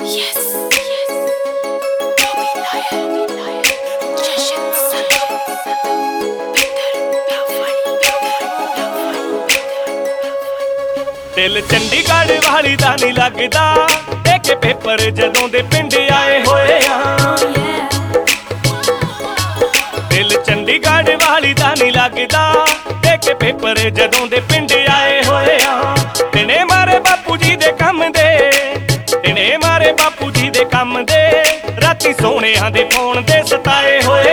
दिल चंडीगढ़ वाली दा नहीं लगदा देखे पेपर जदों दे पिंड आए होए दिल चंडीगढ़ वाली दा नहीं लगदा देखे पेपर जदों दे पिंड आए होए तिने मारे बापू जी दे कम दे तिने मारे बापू जी दे कम दे राती सोहणियां दे फोन दे सताए होए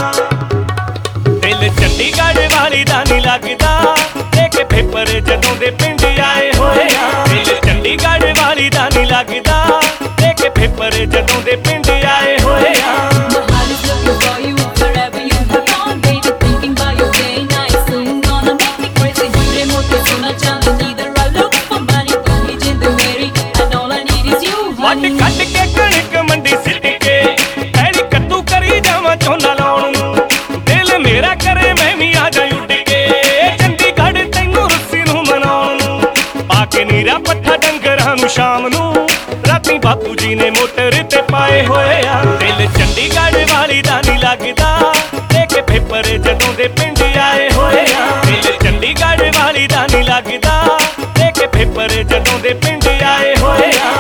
दिल चंडीगढ़ वाली दा नहीं लगदा देखे पेपर जदों दे पिंड आए होए दिल चंडीगढ़ वाली दा नहीं लगदा देखे पेपर जदों दे पिंड आए होए ਵੱਟ ਕੱਢ ਕੇ ਕਣਕ ਮੰਡੀ ਸਿੱਟ ਕੇ ਐੜੀ ਕੱਦੂ ਕਰੀ ਜਾਵਾਂ ਝੋਨਾ ਲਾਉਣ ਨੂੰ ਦਿਲ ਮੇਰਾ ਕਰੇ ਮੈਂ ਵੀ ਆ ਜਾ ਉੱਡ ਕੇ ਚੰਡੀਗੜ੍ਹ ਤੈਨੂੰ ਰੁੱਸੀ ਨੂੰ ਮਨਾਉਣ ਨੂੰ ਪਾ ਕੇ ਨੀਰਾ ਪੱਠਾ ਡੰਗਰਾਂ ਨੂੰ ਸ਼ਾਮ ਨੂੰ ਰਾਤੀ ਬਾਪੂ ਜੀ ਨੇ ਮੋਟਰ ਤੇ ਪਾਏ ਹੋਏ ਆ ਦਿਲ ਚੰਡੀਗੜ੍ਹ ਵਾਲੀ ਦਾ ਨਹੀਂ ਲੱਗਦਾ ਦੇਖ ਪੇਪਰ ਜਦੋਂ ਦੇ ਪਿੰਡ ਆਏ ਹੋਏ ਆ ਦਿਲ ਚੰਡੀਗੜ੍ਹ ਵਾਲੀ ਦਾ ਨਹੀਂ ਲੱਗਦਾ ਦੇਖ ਪੇਪਰ ਜਦੋਂ ਦੇ ਪਿੰਡ ਆਏ ਹੋਏ ਆ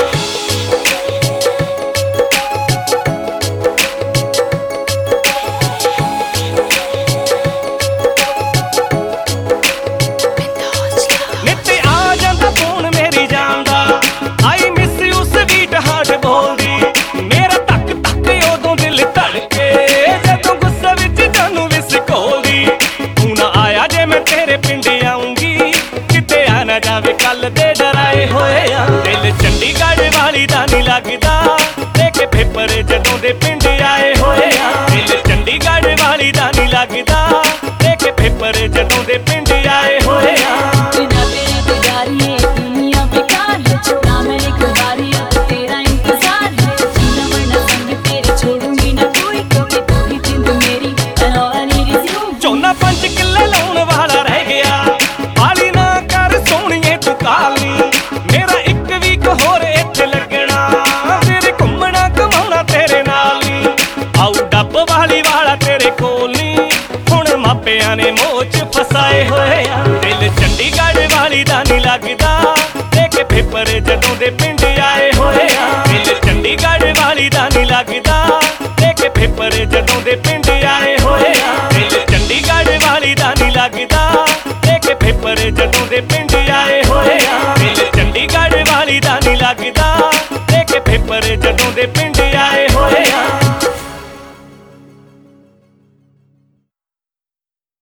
ਜਾਵੇ ਕੱਲ ਦੇ ਡਰਾਏ ਹੋਏ ਆ ਦਿਲ ਚੰਡੀਗੜ੍ਹ ਵਾਲੀ ਦਾ ਨਹੀਂ ਲੱਗਦਾ ਦੇਖ ਪੇਪਰ ਜਦੋਂ ਦੇ ਪਿੰਡ ਆਏ ਹੋਏ ਆ ਦਿਲ ਚੰਡੀਗੜ੍ਹ ਵਾਲੀ ਦਾ ਨਹੀਂ ਲੱਗਦਾ ਦੇਖ ਪੇਪਰ ਜਦੋਂ ਦੇ ਪਿੰਡ ਆਏ ਹੋਏ ਆ ਬਿਨਾਂ ਤੇਰੇ ਤੇ ਜਾਰੀਏ ਦੁਨੀਆ ਬੇਕਾਰ ਹੈ ਛੋੜਾ ਮੇਰੇ ਗੁਜ਼ਾਰੀ ਤੇਰਾ ਇੰਤਜ਼ਾਰ ਹੈ ਜੀਣਾ ਮਰਨਾ ਸੰਗ ਤੇਰੇ ਛੋੜੂੰਗੀ ਨਾ ਕੋਈ ਕਦੇ ਤੂੰ ਹੀ ਜਿੰਦ ਮੇਰੀ and all I need is you ਝੋਨਾ 5 ਕਿੱਲੇ ਲਾਉਣ ਵਾਲਾ ਰਹਿ ਗਿਆ ਹਾਲੀ ਨਾ ਕਰ ਸੋਹਣੀਏ ਤੂੰ ਕਾਲੀ ਮੇਰਾ ਇੱਕ ਵੀਕ ਹੋਰ ਇੱਥੇ ਲੱਗਣਾ ਤੇਰੇ ਘੁੰਮਣਾ ਘਮਾਉਣਾ ਤੇਰੇ ਨਾਲ ਨੀ ਆਉ ਡੱਬ ਵਾਲੀ ਵਾਲਾ ਤੇਰੇ ਕੋਲ ਨੀ ਹੁਣ ਮਾਪਿਆਂ ਨੇ ਮੋਚ ਫਸਾਏ ਹੋਏ ਆ ਦਿਲ ਚੰਡੀਗੜ੍ਹ ਵਾਲੀ ਦਾ ਨਹੀਂ ਲੱਗਦਾ ਦੇਖ ਪੇਪਰ ਜਦੋਂ ਦੇ ਪਿੰਡ ਆਏ ਹੋਏ ਆ ਦਿਲ ਚੰਡੀਗੜ੍ਹ ਵਾਲੀ ਦਾ ਨਹੀਂ ਲੱਗਦਾ ਦੇਖ ਪੇਪਰ ਜਦੋਂ ਦੇ ਪਿੰਡ ਆਏ ਹੋਏ ਆ ਦਿਲ ਚੰਡੀਗੜ੍ਹ ਵਾਲੀ ਦਾ ਨਹੀਂ ਲੱਗਦਾ ਦੇਖ ਪੇਪਰ ਜਦੋਂ ਦੇ ਪਿੰਡ ਆਏ ਹੋਏ ਆ ਦਿਲ ਚੰਡੀਗੜ੍ਹ ਵਾਲੀ ਦਾ ਨਹੀਂ ਲੱਗਦਾ ਦੇਖ ਪੇਪਰ ਜਦੋਂ ਦੇ ਪਿੰਡ